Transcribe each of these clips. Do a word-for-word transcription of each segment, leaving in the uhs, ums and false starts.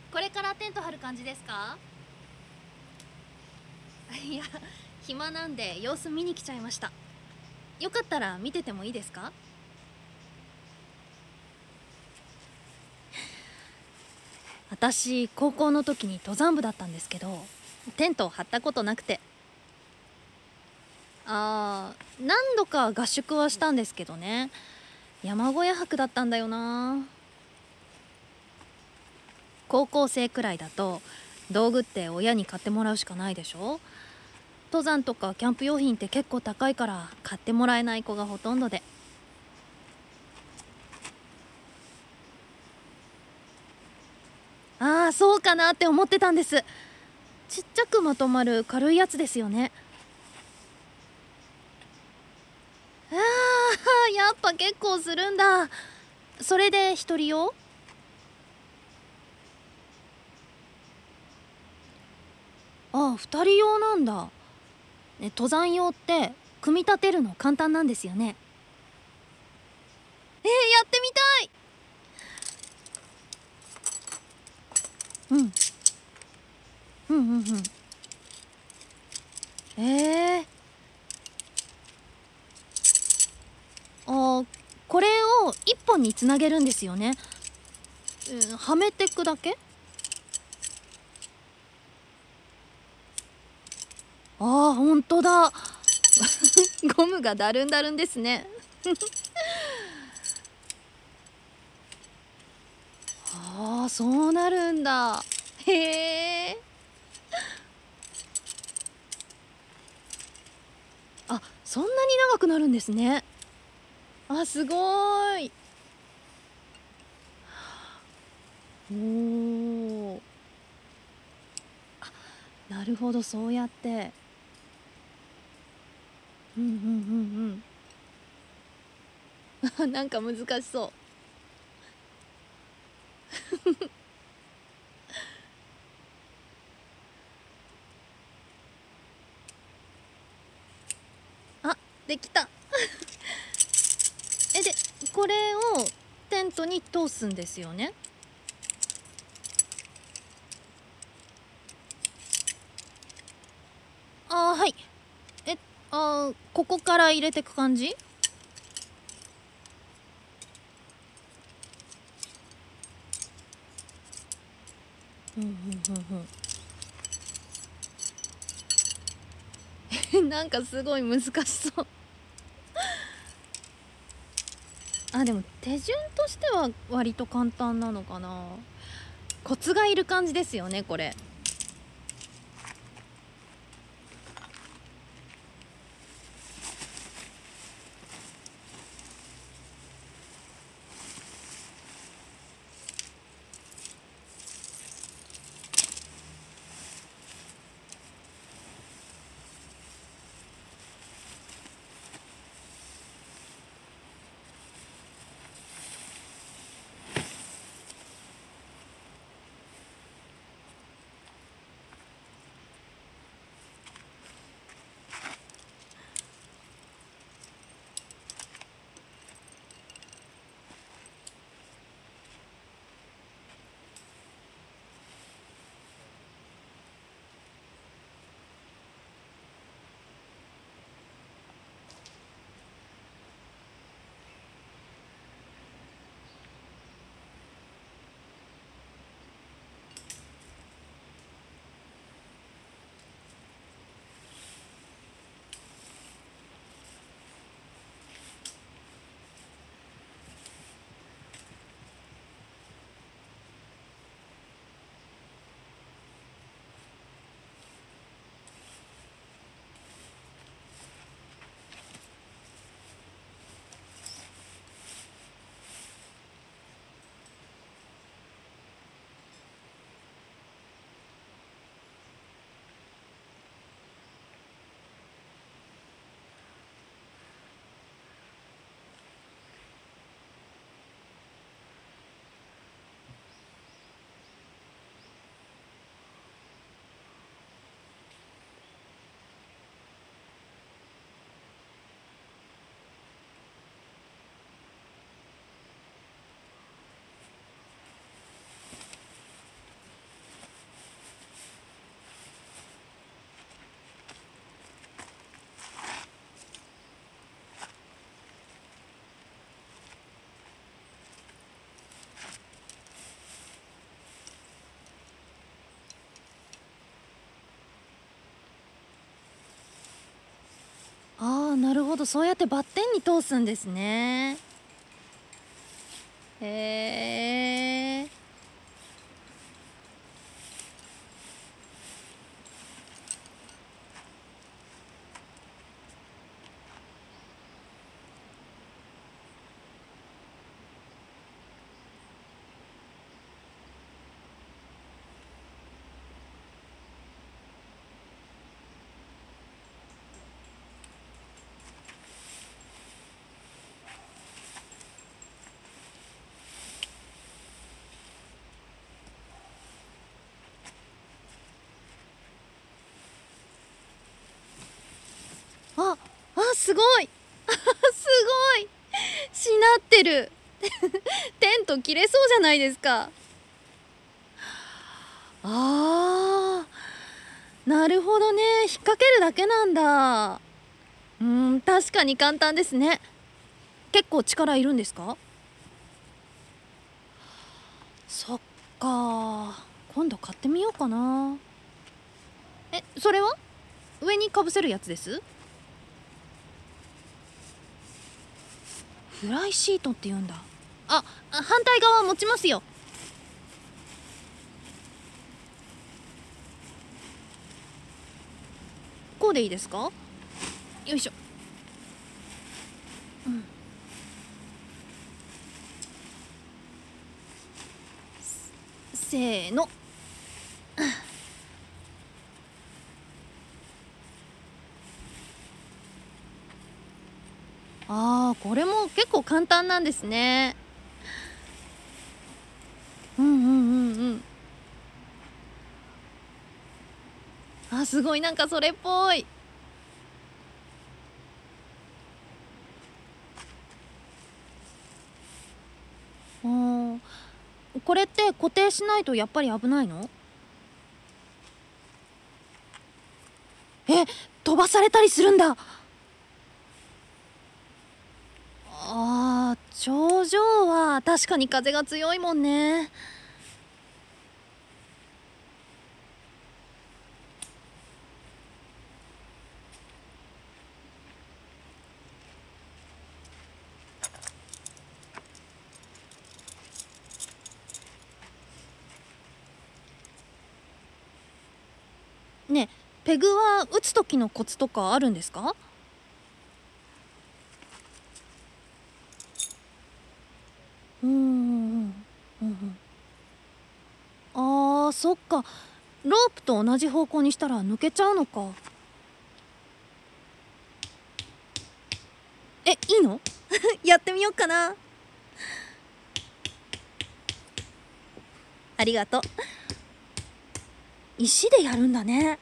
これからテント張る感じですか？いや、暇なんで様子見に来ちゃいました。よかったら見ててもいいですか？私高校の時に登山部だったんですけど、テントを張ったことなくて。あー、何度か合宿はしたんですけどね。山小屋泊だったんだよな。高校生くらいだと道具って親に買ってもらうしかないでしょ。登山とかキャンプ用品って結構高いから買ってもらえない子がほとんどで。ああ、そうかなって思ってたんです。ちっちゃくまとまる軽いやつですよね。ああ、やっぱ結構するんだ。それで一人用？ああ、二人用なんだ。ね、登山用って組み立てるの簡単なんですよね。えー、やってみたい。うん、うんうんうん。えー、あー、これを一本につなげるんですよね。うん、はめてくだけ？ああ、ほんとだ。ゴムがだるんだるんですね。ああ、そうなるんだ。へえ。あ、そんなに長くなるんですね。あ、すごーい。おお。なるほど、そうやって。うんうんうんうん。なんか難しそう。あ、できた。え、で、これをテントに通すんですよね。あー、はい。え、あー、ここから入れてく感じ？うんうんうんうん。なんかすごい難しそう。あ、でも手順としては割と簡単なのかな。コツがいる感じですよね、これ。 なるほど、そうやってバッテンに通すんですね。へえ。あ、あ、すごいすごいしなってるテント切れそうじゃないですか。あー、なるほどね。引っ掛けるだけなんだ。うーん、確かに簡単ですね。結構力いるんですか？そっか、今度買ってみようかな。え、それは上にかぶせるやつです？フライシートって言うんだ。あ、反対側持ちますよ。こうでいいですか？よいしょ。うん、せーの。あー、これも結構簡単なんですね。うんうんうんうん。あ、すごい、なんかそれっぽい。あー、これって固定しないとやっぱり危ないの？え、飛ばされたりするんだ。あー、頂上は確かに風が強いもんね。ねえ、ペグは打つ時のコツとかあるんですか？うんうんうんうんうん。あー、そっか。ロープと同じ方向にしたら抜けちゃうのか。え、いいの？やってみようかな。ありがとう。石でやるんだね。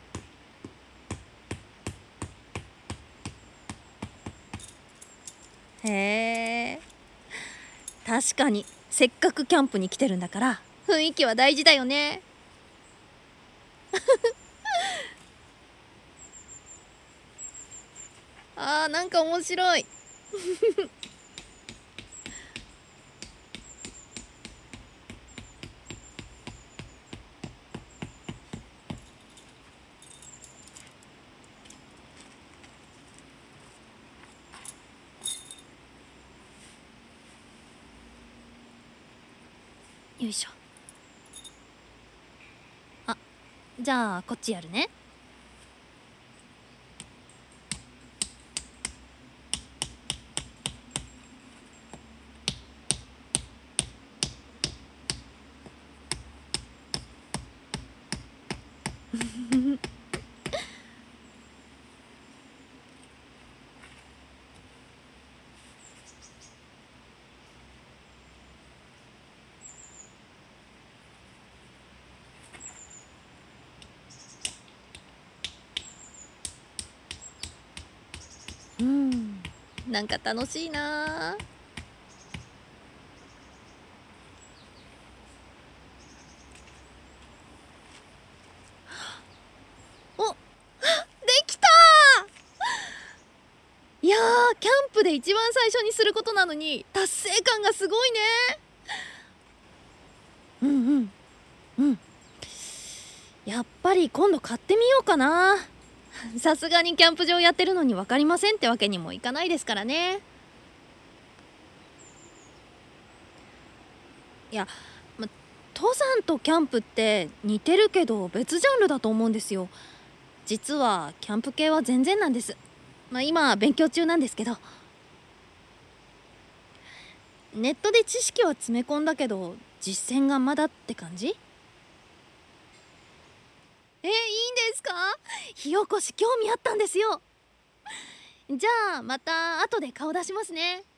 へえ。確かにせっかくキャンプに来てるんだから雰囲気は大事だよね。あー、なんか面白い。よいしょ。あ、じゃあこっちやるね。うん、なんか楽しいな。お、できたー。いやー、キャンプで一番最初にすることなのに達成感がすごいね。うんうんうん。やっぱり今度買ってみようかな。 さすがにキャンプ場やってるのに分かりませんってわけにもいかないですからね。いや、ま、登山とキャンプって似てるけど別ジャンルだと思うんですよ。実はキャンプ系は全然なんです。まあ今勉強中なんですけど。ネットで知識は詰め込んだけど実践がまだって感じ。え、いいんですか？火起こし興味あったんですよ。じゃあまた後で顔出しますね。